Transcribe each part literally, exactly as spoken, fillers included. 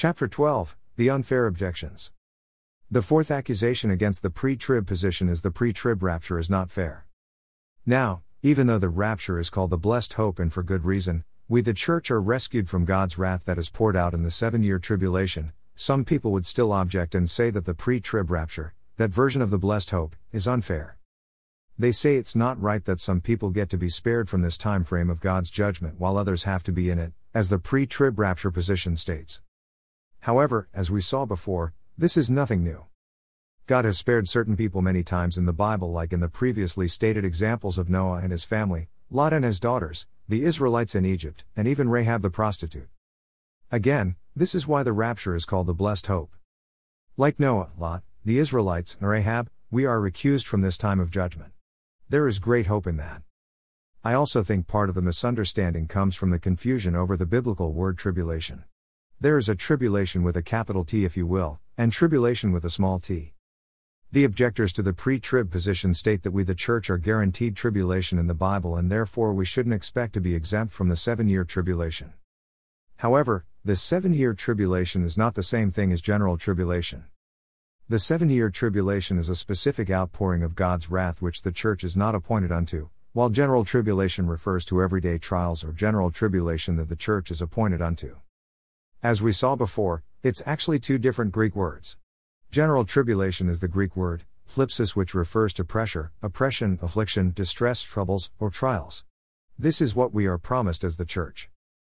Chapter twelve, The Unfair Objections. The fourth accusation against the pre-trib position is the pre-trib rapture is not fair. Now, even though the rapture is called the blessed hope and for good reason, we the church are rescued from God's wrath that is poured out in the seven-year tribulation, some people would still object and say that the pre-trib rapture, that version of the blessed hope, is unfair. They say it's not right that some people get to be spared from this time frame of God's judgment while others have to be in it, as the pre-trib rapture position states. However, as we saw before, this is nothing new. God has spared certain people many times in the Bible, like in the previously stated examples of Noah and his family, Lot and his daughters, the Israelites in Egypt, and even Rahab the prostitute. Again, this is why the rapture is called the blessed hope. Like Noah, Lot, the Israelites, and Rahab, we are recused from this time of judgment. There is great hope in that. I also think part of the misunderstanding comes from the confusion over the biblical word tribulation. There is a tribulation with a capital T, if you will, and tribulation with a small t. The objectors to the pre-trib position state that we the church are guaranteed tribulation in the Bible and therefore we shouldn't expect to be exempt from the seven-year tribulation. However, this seven-year tribulation is not the same thing as general tribulation. The seven-year tribulation is a specific outpouring of God's wrath which the church is not appointed unto, while general tribulation refers to everyday trials or general tribulation that the church is appointed unto. As we saw before, it's actually two different Greek words. General tribulation is the Greek word, thlipsis, which refers to pressure, oppression, affliction, distress, troubles, or trials. This is what we are promised as the church.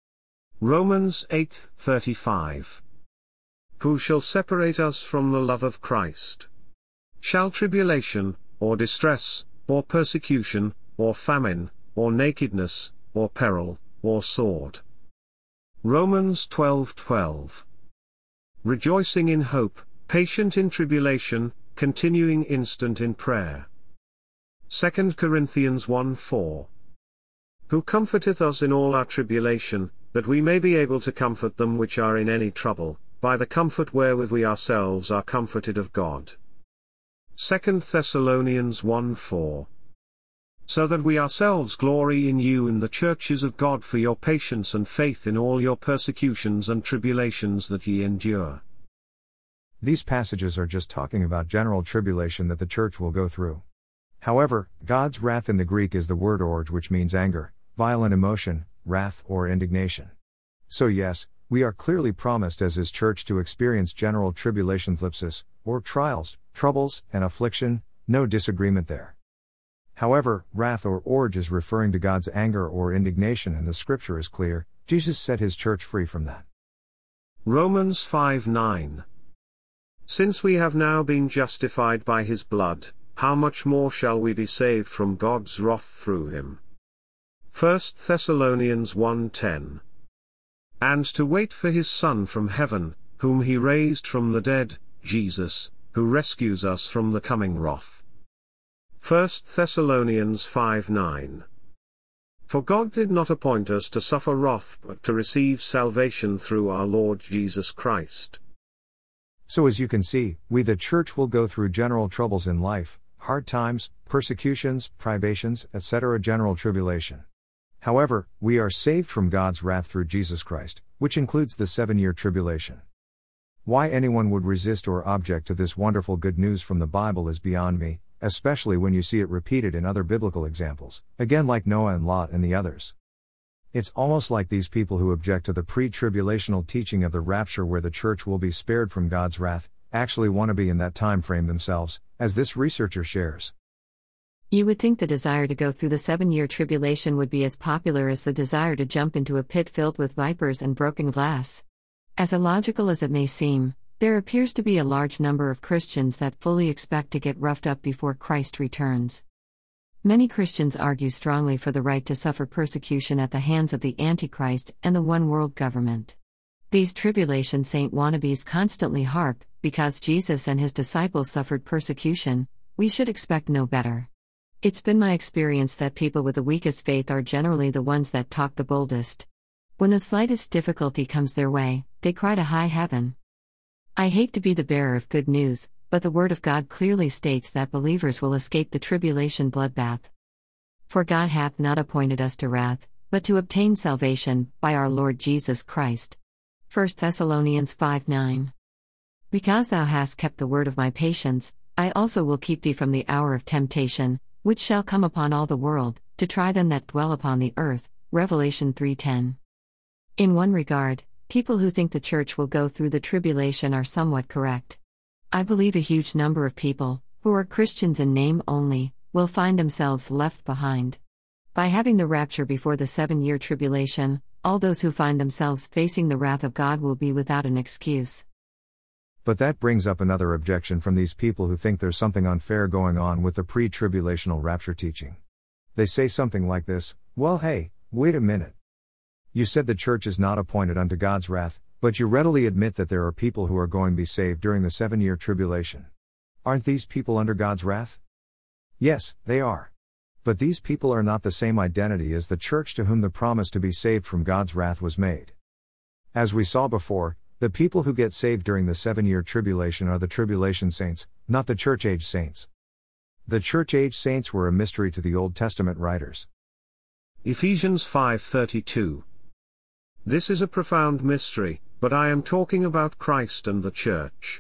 Romans eight thirty-five. Who shall separate us from the love of Christ? Shall tribulation, or distress, or persecution, or famine, or nakedness, or peril, or sword? Romans twelve twelve. Rejoicing in hope, patient in tribulation, continuing instant in prayer. Second Corinthians one four. Who comforteth us in all our tribulation, that we may be able to comfort them which are in any trouble, by the comfort wherewith we ourselves are comforted of God. Second Thessalonians one four. So that we ourselves glory in you in the churches of God for your patience and faith in all your persecutions and tribulations that ye endure. These passages are just talking about general tribulation that the church will go through. However, God's wrath in the Greek is the word orge, which means anger, violent emotion, wrath, or indignation. So yes, we are clearly promised as his church to experience general tribulation, thlipsis, or trials, troubles, and affliction, no disagreement there. However, wrath or orge is referring to God's anger or indignation, and the scripture is clear, Jesus set his church free from that. Romans five nine. Since we have now been justified by his blood, how much more shall we be saved from God's wrath through him? First Thessalonians one ten. And to wait for his Son from heaven, whom he raised from the dead, Jesus, who rescues us from the coming wrath. First Thessalonians five nine. For God did not appoint us to suffer wrath but to receive salvation through our Lord Jesus Christ. So as you can see, we the church will go through general troubles in life, hard times, persecutions, privations, et cetera, general tribulation. However, we are saved from God's wrath through Jesus Christ, which includes the seven-year tribulation. Why anyone would resist or object to this wonderful good news from the Bible is beyond me, especially when you see it repeated in other biblical examples, again like Noah and Lot and the others. It's almost like these people who object to the pre-tribulational teaching of the rapture where the church will be spared from God's wrath, actually want to be in that time frame themselves, as this researcher shares. You would think the desire to go through the seven-year tribulation would be as popular as the desire to jump into a pit filled with vipers and broken glass. As illogical as it may seem, there appears to be a large number of Christians that fully expect to get roughed up before Christ returns. Many Christians argue strongly for the right to suffer persecution at the hands of the Antichrist and the one-world government. These tribulation saint wannabes constantly harp, because Jesus and his disciples suffered persecution, we should expect no better. It's been my experience that people with the weakest faith are generally the ones that talk the boldest. When the slightest difficulty comes their way, they cry to high heaven. I hate to be the bearer of good news, but the Word of God clearly states that believers will escape the tribulation bloodbath. For God hath not appointed us to wrath, but to obtain salvation, by our Lord Jesus Christ. First Thessalonians five nine. Because thou hast kept the word of my patience, I also will keep thee from the hour of temptation, which shall come upon all the world, to try them that dwell upon the earth. Revelation three ten. In one regard, people who think the church will go through the tribulation are somewhat correct. I believe a huge number of people, who are Christians in name only, will find themselves left behind. By having the rapture before the seven-year tribulation, all those who find themselves facing the wrath of God will be without an excuse. But that brings up another objection from these people who think there's something unfair going on with the pre-tribulational rapture teaching. They say something like this: well, hey, wait a minute. You said the church is not appointed unto God's wrath, but you readily admit that there are people who are going to be saved during the seven-year tribulation. Aren't these people under God's wrath? Yes, they are. But these people are not the same identity as the church to whom the promise to be saved from God's wrath was made. As we saw before, the people who get saved during the seven-year tribulation are the tribulation saints, not the church-age saints. The church-age saints were a mystery to the Old Testament writers. Ephesians five thirty-two. This is a profound mystery, but I am talking about Christ and the church.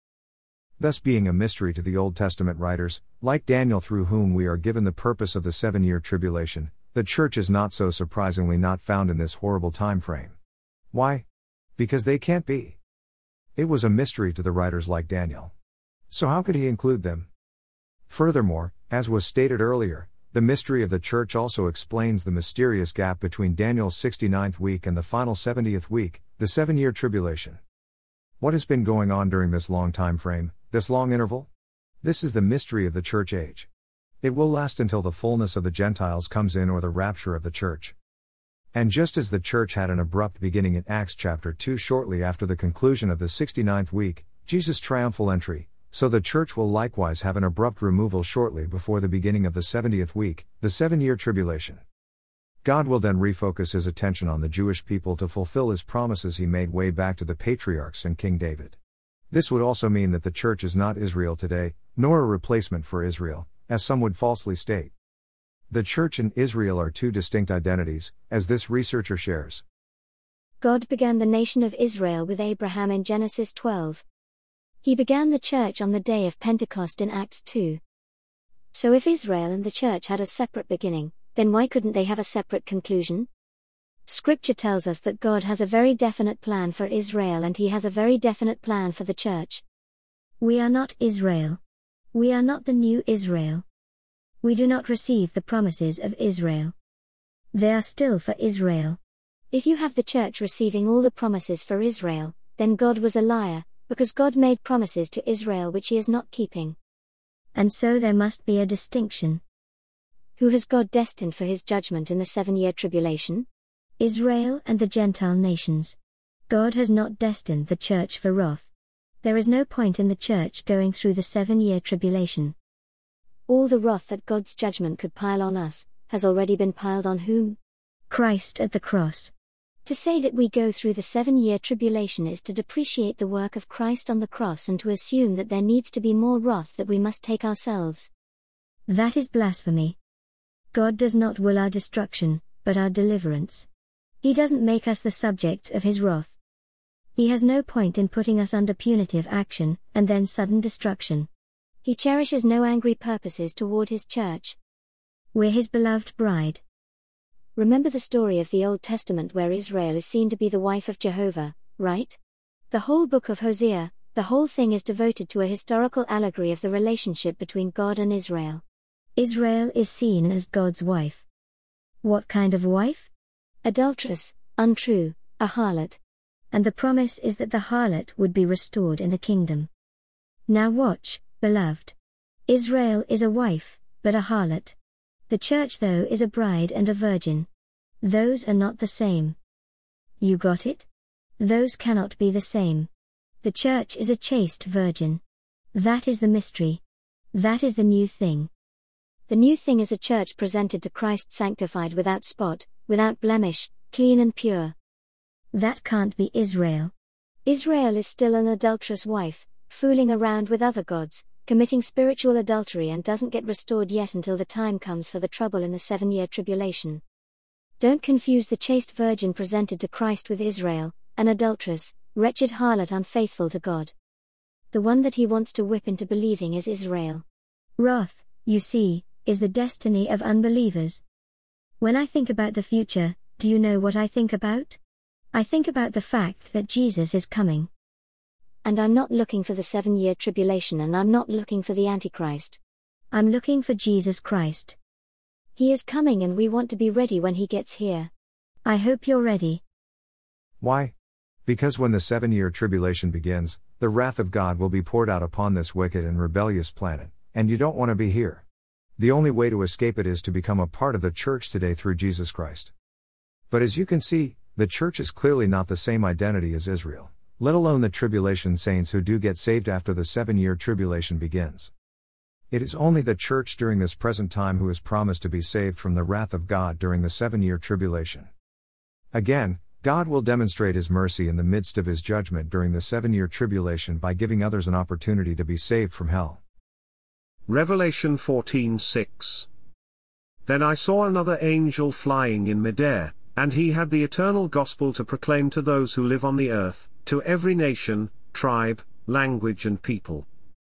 Thus being a mystery to the Old Testament writers, like Daniel through whom we are given the purpose of the seven-year tribulation, the church is not so surprisingly not found in this horrible time frame. Why? Because they can't be. It was a mystery to the writers like Daniel. So how could he include them? Furthermore, as was stated earlier, the mystery of the church also explains the mysterious gap between Daniel's sixty-ninth week and the final seventieth week, the seven-year tribulation. What has been going on during this long time frame, this long interval? This is the mystery of the church age. It will last until the fullness of the Gentiles comes in or the rapture of the church. And just as the church had an abrupt beginning in Acts chapter two shortly after the conclusion of the sixty-ninth week, Jesus' triumphal entry, so the church will likewise have an abrupt removal shortly before the beginning of the seventieth week, the seven-year tribulation. God will then refocus his attention on the Jewish people to fulfill his promises he made way back to the patriarchs and King David. This would also mean that the church is not Israel today, nor a replacement for Israel, as some would falsely state. The church and Israel are two distinct identities, as this researcher shares. God began the nation of Israel with Abraham in Genesis twelve. He began the church on the day of Pentecost in Acts two. So if Israel and the church had a separate beginning, then why couldn't they have a separate conclusion? Scripture tells us that God has a very definite plan for Israel and he has a very definite plan for the church. We are not Israel. We are not the new Israel. We do not receive the promises of Israel. They are still for Israel. If you have the church receiving all the promises for Israel, then God was a liar, because God made promises to Israel which he is not keeping. And so there must be a distinction. Who has God destined for his judgment in the seven-year tribulation? Israel and the Gentile nations. God has not destined the church for wrath. There is no point in the church going through the seven-year tribulation. All the wrath that God's judgment could pile on us, has already been piled on whom? Christ at the cross. To say that we go through the seven-year tribulation is to depreciate the work of Christ on the cross and to assume that there needs to be more wrath that we must take ourselves. That is blasphemy. God does not will our destruction, but our deliverance. He doesn't make us the subjects of his wrath. He has no point in putting us under punitive action, and then sudden destruction. He cherishes no angry purposes toward his church. We're his beloved bride. Remember the story of the Old Testament where Israel is seen to be the wife of Jehovah, right? The whole book of Hosea, the whole thing is devoted to a historical allegory of the relationship between God and Israel. Israel is seen as God's wife. What kind of wife? Adulterous, untrue, a harlot. And the promise is that the harlot would be restored in the kingdom. Now watch, beloved. Israel is a wife, but a harlot. The church though is a bride and a virgin. Those are not the same. You got it? Those cannot be the same. The church is a chaste virgin. That is the mystery. That is the new thing. The new thing is a church presented to Christ sanctified without spot, without blemish, clean and pure. That can't be Israel. Israel is still an adulterous wife, fooling around with other gods, committing spiritual adultery and doesn't get restored yet until the time comes for the trouble in the seven-year tribulation. Don't confuse the chaste virgin presented to Christ with Israel, an adulteress, wretched harlot unfaithful to God. The one that he wants to whip into believing is Israel. Wrath, you see, is the destiny of unbelievers. When I think about the future, do you know what I think about? I think about the fact that Jesus is coming. And I'm not looking for the seven-year tribulation, and I'm not looking for the Antichrist. I'm looking for Jesus Christ. He is coming and we want to be ready when he gets here. I hope you're ready. Why? Because when the seven-year tribulation begins, the wrath of God will be poured out upon this wicked and rebellious planet, and you don't want to be here. The only way to escape it is to become a part of the church today through Jesus Christ. But as you can see, the church is clearly not the same identity as Israel, let alone the tribulation saints who do get saved after the seven-year tribulation begins. It is only the church during this present time who is promised to be saved from the wrath of God during the seven-year tribulation. Again, God will demonstrate his mercy in the midst of his judgment during the seven-year tribulation by giving others an opportunity to be saved from hell. Revelation fourteen six. Then I saw another angel flying in midair, and he had the eternal gospel to proclaim to those who live on the earth, to every nation, tribe, language and people.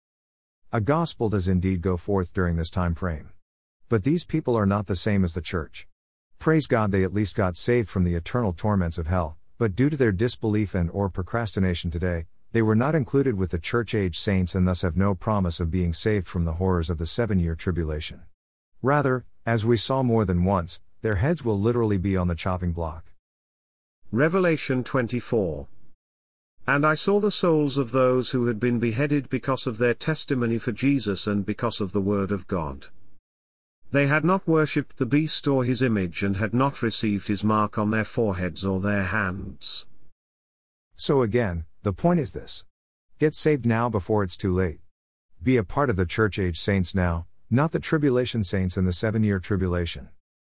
A gospel does indeed go forth during this time frame. But these people are not the same as the church. Praise God, they at least got saved from the eternal torments of hell, but due to their disbelief and or procrastination today, they were not included with the church-age saints and thus have no promise of being saved from the horrors of the seven-year tribulation. Rather, as we saw more than once, their heads will literally be on the chopping block. Revelation twenty-four. And I saw the souls of those who had been beheaded because of their testimony for Jesus and because of the word of God. They had not worshipped the beast or his image and had not received his mark on their foreheads or their hands. So again, the point is this. Get saved now before it's too late. Be a part of the church-age saints now, not the tribulation saints in the seven-year tribulation.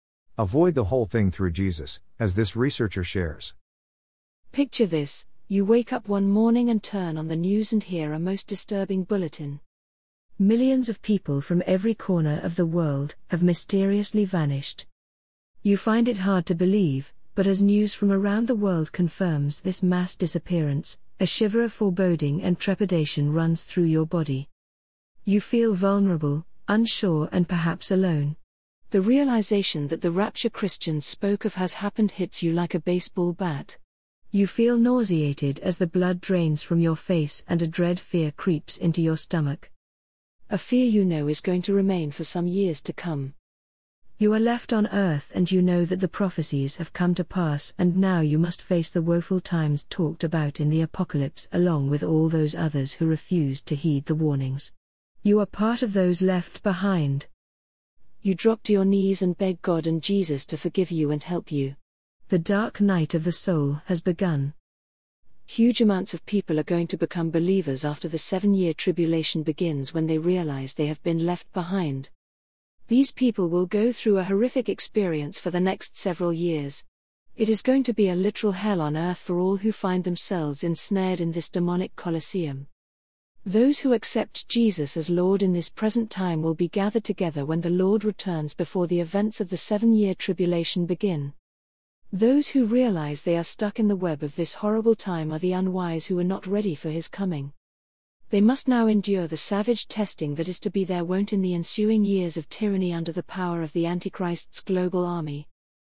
Avoid the whole thing through Jesus, as this researcher shares. Picture this. You wake up one morning and turn on the news and hear a most disturbing bulletin. Millions of people from every corner of the world have mysteriously vanished. You find it hard to believe, but as news from around the world confirms this mass disappearance, a shiver of foreboding and trepidation runs through your body. You feel vulnerable, unsure and perhaps alone. The realization that the rapture Christians spoke of has happened hits you like a baseball bat. You feel nauseated as the blood drains from your face and a dread fear creeps into your stomach. A fear you know is going to remain for some years to come. You are left on earth and you know that the prophecies have come to pass and now you must face the woeful times talked about in the apocalypse along with all those others who refused to heed the warnings. You are part of those left behind. You drop to your knees and beg God and Jesus to forgive you and help you. The dark night of the soul has begun. Huge amounts of people are going to become believers after the seven-year tribulation begins when they realize they have been left behind. These people will go through a horrific experience for the next several years. It is going to be a literal hell on earth for all who find themselves ensnared in this demonic colosseum. Those who accept Jesus as Lord in this present time will be gathered together when the Lord returns before the events of the seven-year tribulation begin. Those who realize they are stuck in the web of this horrible time are the unwise who are not ready for his coming. They must now endure the savage testing that is to be their wont in the ensuing years of tyranny under the power of the Antichrist's global army.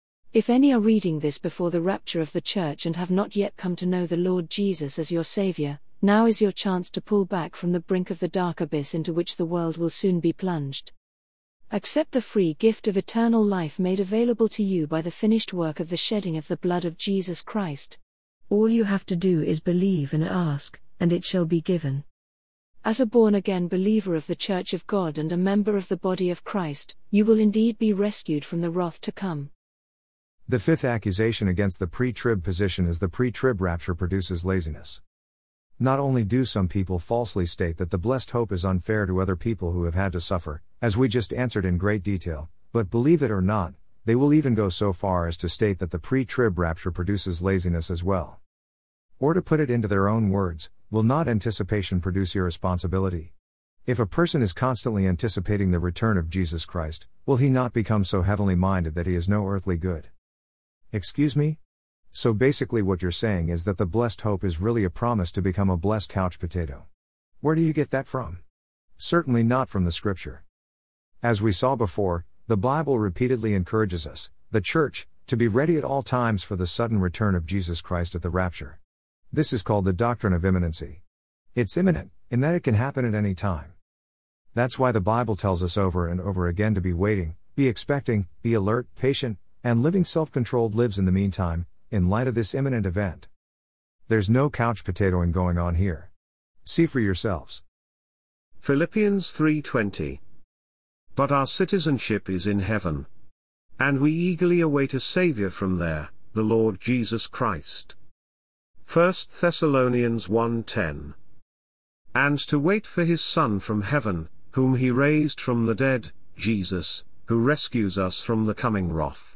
If any are reading this before the rapture of the church and have not yet come to know the Lord Jesus as your Savior, now is your chance to pull back from the brink of the dark abyss into which the world will soon be plunged. Accept the free gift of eternal life made available to you by the finished work of the shedding of the blood of Jesus Christ. All you have to do is believe and ask, and it shall be given. As a born-again believer of the Church of God and a member of the body of Christ, you will indeed be rescued from the wrath to come. The fifth accusation against the pre-trib position is the pre-trib rapture produces laziness. Not only do some people falsely state that the blessed hope is unfair to other people who have had to suffer, as we just answered in great detail, but believe it or not, they will even go so far as to state that the pre-trib rapture produces laziness as well. Or to put it into their own words, will not anticipation produce irresponsibility? If a person is constantly anticipating the return of Jesus Christ, will he not become so heavenly minded that he is no earthly good? Excuse me? So basically, what you're saying is that the blessed hope is really a promise to become a blessed couch potato. Where do you get that from? Certainly not from the scripture. As we saw before, the Bible repeatedly encourages us, the church, to be ready at all times for the sudden return of Jesus Christ at the rapture. This is called the doctrine of imminency. It's imminent, in that it can happen at any time. That's why the Bible tells us over and over again to be waiting, be expecting, be alert, patient, and living self-controlled lives in the meantime, in light of this imminent event. There's no couch potatoing going on here. See for yourselves. Philippians three twenty. But our citizenship is in heaven. And we eagerly await a Saviour from there, the Lord Jesus Christ. First Thessalonians one ten. And to wait for his Son from heaven, whom he raised from the dead, Jesus, who rescues us from the coming wrath.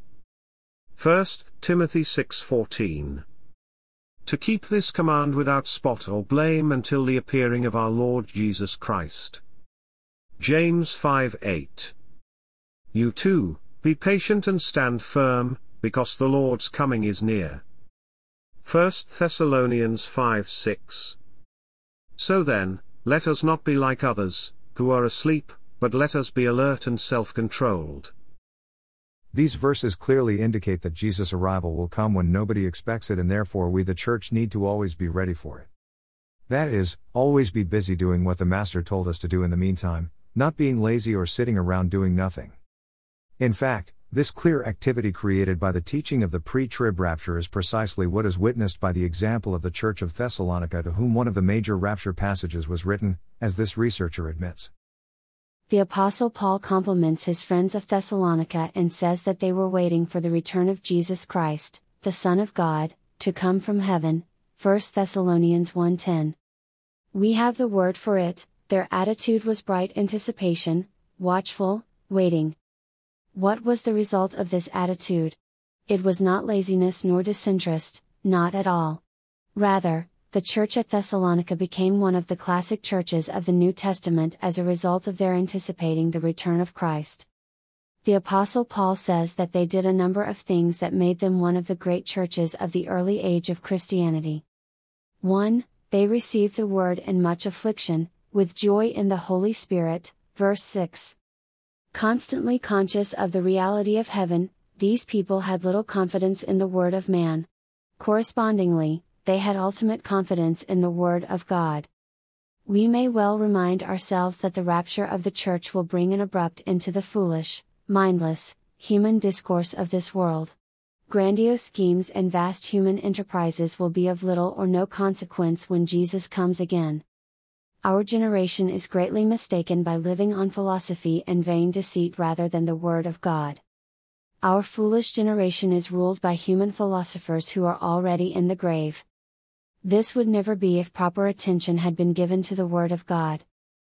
First Timothy six fourteen. To keep this command without spot or blame until the appearing of our Lord Jesus Christ. James five eight. You too, be patient and stand firm, because the Lord's coming is near. First Thessalonians five six. So then, let us not be like others, who are asleep, but let us be alert and self-controlled. These verses clearly indicate that Jesus' arrival will come when nobody expects it, and therefore we the church need to always be ready for it. That is, always be busy doing what the Master told us to do in the meantime, not being lazy or sitting around doing nothing. In fact, this clear activity created by the teaching of the pre-trib rapture is precisely what is witnessed by the example of the Church of Thessalonica, to whom one of the major rapture passages was written, as this researcher admits. The Apostle Paul compliments his friends of Thessalonica and says that they were waiting for the return of Jesus Christ, the Son of God, to come from heaven, First Thessalonians one ten. We have the word for it, their attitude was bright anticipation, watchful, waiting. What was the result of this attitude? It was not laziness nor disinterest, not at all. Rather, the church at Thessalonica became one of the classic churches of the New Testament as a result of their anticipating the return of Christ. The Apostle Paul says that they did a number of things that made them one of the great churches of the early age of Christianity. one. They received the word in much affliction, with joy in the Holy Spirit, verse six. Constantly conscious of the reality of heaven, these people had little confidence in the word of man. Correspondingly, they had ultimate confidence in the word of God. We may well remind ourselves that the rapture of the church will bring an abrupt end to the foolish, mindless, human discourse of this world. Grandiose schemes and vast human enterprises will be of little or no consequence when Jesus comes again. Our generation is greatly mistaken by living on philosophy and vain deceit rather than the Word of God. Our foolish generation is ruled by human philosophers who are already in the grave. This would never be if proper attention had been given to the Word of God.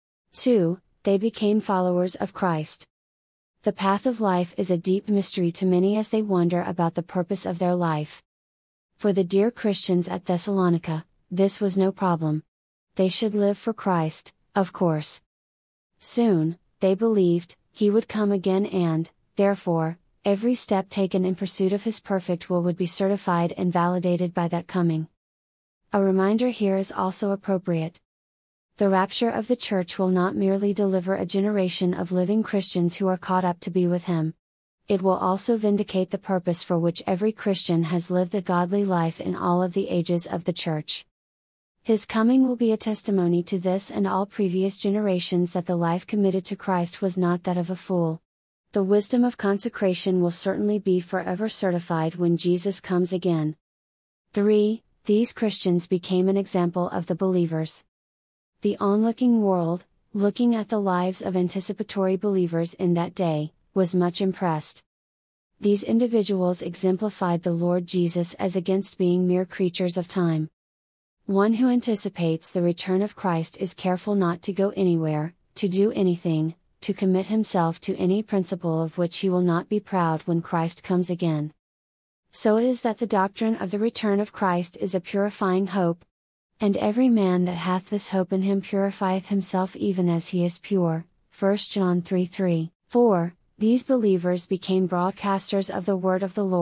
two. They became followers of Christ. The path of life is a deep mystery to many as they wonder about the purpose of their life. For the dear Christians at Thessalonica, this was no problem. They should live for Christ, of course. Soon, they believed, He would come again and, therefore, every step taken in pursuit of His perfect will would be certified and validated by that coming. A reminder here is also appropriate. The rapture of the church will not merely deliver a generation of living Christians who are caught up to be with Him. It will also vindicate the purpose for which every Christian has lived a godly life in all of the ages of the church. His coming will be a testimony to this and all previous generations that the life committed to Christ was not that of a fool. The wisdom of consecration will certainly be forever certified when Jesus comes again. three. These Christians became an example of the believers. The onlooking world, looking at the lives of anticipatory believers in that day, was much impressed. These individuals exemplified the Lord Jesus as against being mere creatures of time. One who anticipates the return of Christ is careful not to go anywhere, to do anything, to commit himself to any principle of which he will not be proud when Christ comes again. So it is that the doctrine of the return of Christ is a purifying hope. And every man that hath this hope in him purifieth himself even as he is pure. First John three three. four. These believers became broadcasters of the word of the Lord,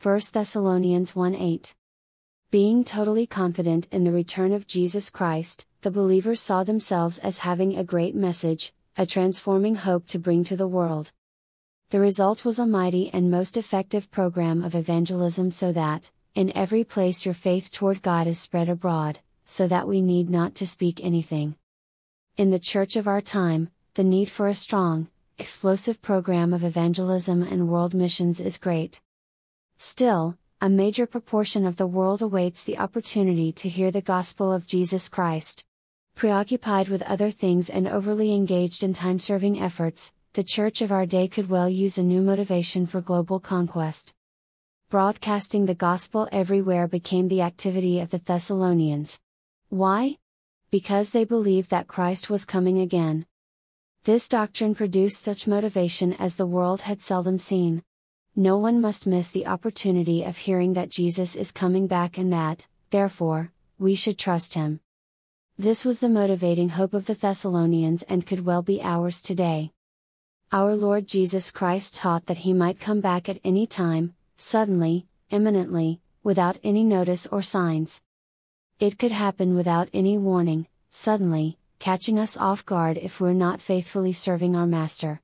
First Thessalonians one eight. Being totally confident in the return of Jesus Christ, the believers saw themselves as having a great message, a transforming hope to bring to the world. The result was a mighty and most effective program of evangelism so that, in every place your faith toward God is spread abroad, so that we need not to speak anything. In the church of our time, the need for a strong, explosive program of evangelism and world missions is great. Still, a major proportion of the world awaits the opportunity to hear the gospel of Jesus Christ. Preoccupied with other things and overly engaged in time-serving efforts, the church of our day could well use a new motivation for global conquest. Broadcasting the gospel everywhere became the activity of the Thessalonians. Why? Because they believed that Christ was coming again. This doctrine produced such motivation as the world had seldom seen. No one must miss the opportunity of hearing that Jesus is coming back and that, therefore, we should trust him. This was the motivating hope of the Thessalonians and could well be ours today. Our Lord Jesus Christ taught that he might come back at any time, suddenly, imminently, without any notice or signs. It could happen without any warning, suddenly, catching us off guard if we're not faithfully serving our Master.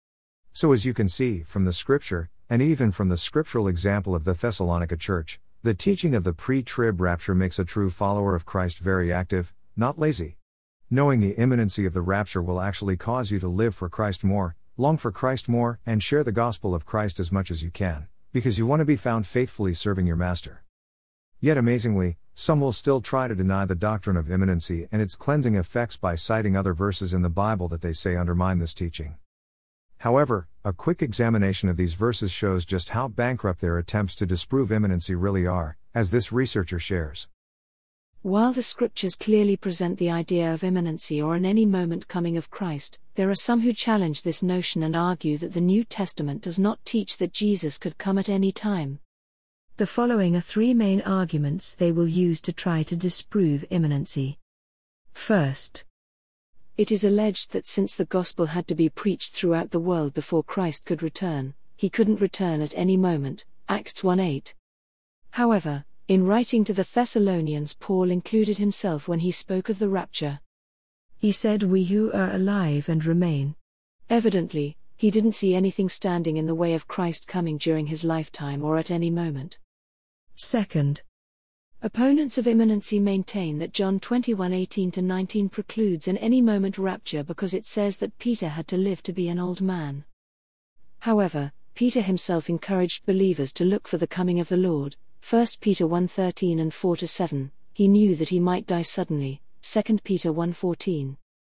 So as you can see from the scripture, and even from the scriptural example of the Thessalonica church, the teaching of the pre-trib rapture makes a true follower of Christ very active, not lazy. Knowing the imminency of the rapture will actually cause you to live for Christ more, long for Christ more, and share the gospel of Christ as much as you can, because you want to be found faithfully serving your Master. Yet amazingly, some will still try to deny the doctrine of imminency and its cleansing effects by citing other verses in the Bible that they say undermine this teaching. However, a quick examination of these verses shows just how bankrupt their attempts to disprove imminency really are, as this researcher shares. While the scriptures clearly present the idea of imminency or an any moment coming of Christ, there are some who challenge this notion and argue that the New Testament does not teach that Jesus could come at any time. The following are three main arguments they will use to try to disprove imminency. First, it is alleged that since the gospel had to be preached throughout the world before Christ could return, he couldn't return at any moment, Acts one eight. However, in writing to the Thessalonians, Paul included himself when he spoke of the rapture. He said, "We who are alive and remain." Evidently, he didn't see anything standing in the way of Christ coming during his lifetime or at any moment. Second, opponents of imminency maintain that John twenty-one eighteen to nineteen precludes an any moment rapture because it says that Peter had to live to be an old man. However, Peter himself encouraged believers to look for the coming of the Lord, First Peter one thirteen and four to seven, he knew that he might die suddenly, Second Peter one fourteen.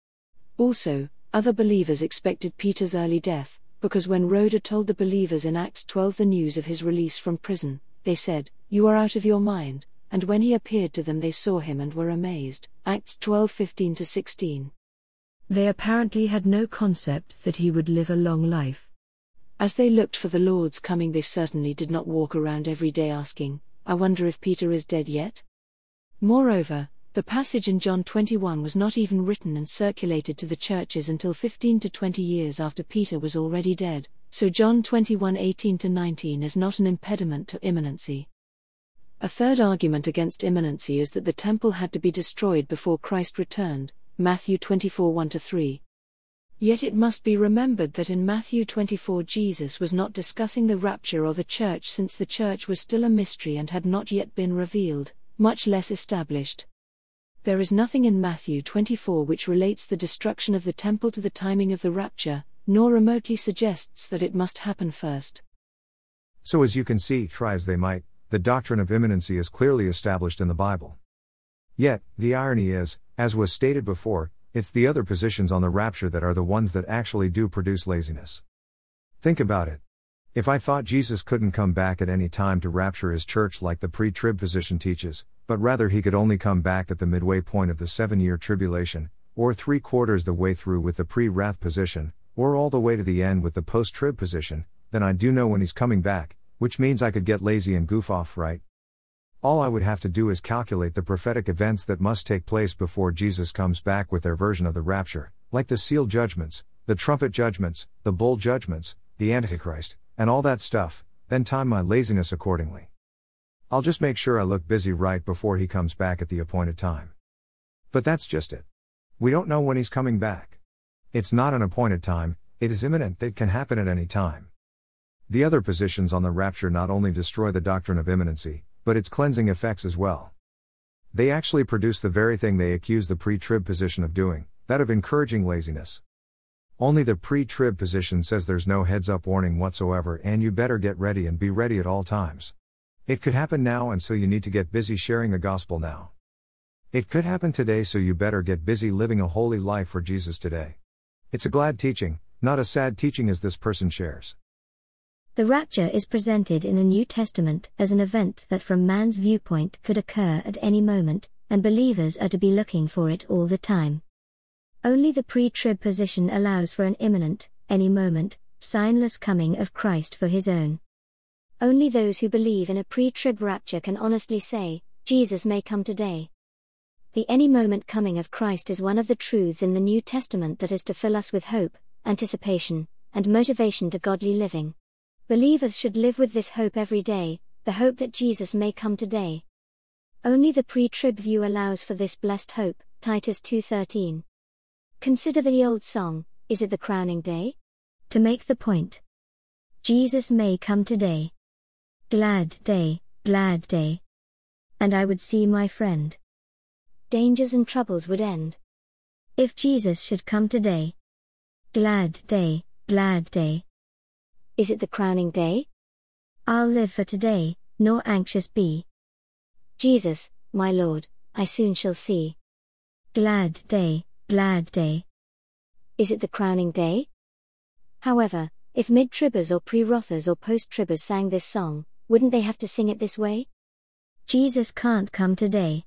Also, other believers expected Peter's early death, because when Rhoda told the believers in Acts twelve the news of his release from prison, they said, "You are out of your mind," and when he appeared to them they saw him and were amazed, Acts twelve fifteen to sixteen. They apparently had no concept that he would live a long life. As they looked for the Lord's coming, they certainly did not walk around every day asking, "I wonder if Peter is dead yet?" Moreover, the passage in John twenty-one was not even written and circulated to the churches until fifteen to twenty years after Peter was already dead, so John twenty-one eighteen to nineteen is not an impediment to imminency. A third argument against imminency is that the temple had to be destroyed before Christ returned, Matthew twenty-four one to three. Yet it must be remembered that in Matthew twenty-four Jesus was not discussing the rapture or the church, since the church was still a mystery and had not yet been revealed, much less established. There is nothing in Matthew twenty-four which relates the destruction of the temple to the timing of the rapture, nor remotely suggests that it must happen first. So as you can see, try as they might, the doctrine of imminency is clearly established in the Bible. Yet, the irony is, as was stated before, it's the other positions on the rapture that are the ones that actually do produce laziness. Think about it. If I thought Jesus couldn't come back at any time to rapture his church like the pre-trib position teaches, but rather he could only come back at the midway point of the seven-year tribulation, or three-quarters the way through with the pre-wrath position, or all the way to the end with the post-trib position, then I do know when he's coming back, which means I could get lazy and goof off, right? All I would have to do is calculate the prophetic events that must take place before Jesus comes back with their version of the rapture, like the seal judgments, the trumpet judgments, the bowl judgments, the Antichrist, and all that stuff, then time my laziness accordingly. I'll just make sure I look busy right before he comes back at the appointed time. But that's just it. We don't know when he's coming back. It's not an appointed time, it is imminent, it can happen at any time. The other positions on the rapture not only destroy the doctrine of imminency, but its cleansing effects as well. They actually produce the very thing they accuse the pre-trib position of doing, that of encouraging laziness. Only the pre-trib position says there's no heads-up warning whatsoever and you better get ready and be ready at all times. It could happen now and so you need to get busy sharing the gospel now. It could happen today so you better get busy living a holy life for Jesus today. It's a glad teaching, not a sad teaching as this person shares. The rapture is presented in the New Testament as an event that from man's viewpoint could occur at any moment, and believers are to be looking for it all the time. Only the pre-trib position allows for an imminent, any moment, signless coming of Christ for his own. Only those who believe in a pre-trib rapture can honestly say, Jesus may come today. The any moment coming of Christ is one of the truths in the New Testament that is to fill us with hope, anticipation, and motivation to godly living. Believers should live with this hope every day, the hope that Jesus may come today. Only the pre-trib view allows for this blessed hope, Titus two thirteen. Consider the old song, is it the crowning day? To make the point. Jesus may come today. Glad day, glad day. And I would see my friend. Dangers and troubles would end. If Jesus should come today. Glad day, glad day. Is it the crowning day? I'll live for today, nor anxious be. Jesus, my Lord, I soon shall see. Glad day, glad day. Is it the crowning day? However, if mid-tribbers or pre-rothers or post-tribbers sang this song, wouldn't they have to sing it this way? Jesus can't come today.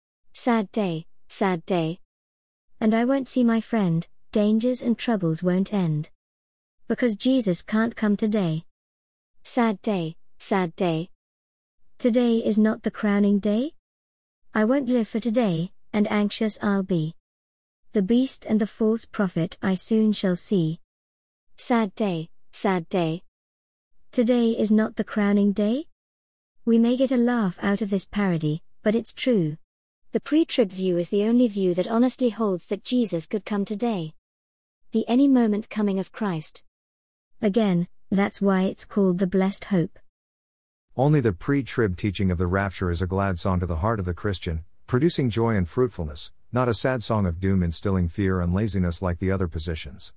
Sad day, sad day. And I won't see my friend, dangers and troubles won't end. Because Jesus can't come today. Sad day, sad day. Today is not the crowning day? I won't live for today, and anxious I'll be. The beast and the false prophet I soon shall see. Sad day, sad day. Today is not the crowning day? We may get a laugh out of this parody, but it's true. The pre-trib view is the only view that honestly holds that Jesus could come today. The any moment coming of Christ. Again, that's why it's called the blessed hope. Only the pre-trib teaching of the rapture is a glad song to the heart of the Christian, producing joy and fruitfulness, not a sad song of doom instilling fear and laziness like the other positions.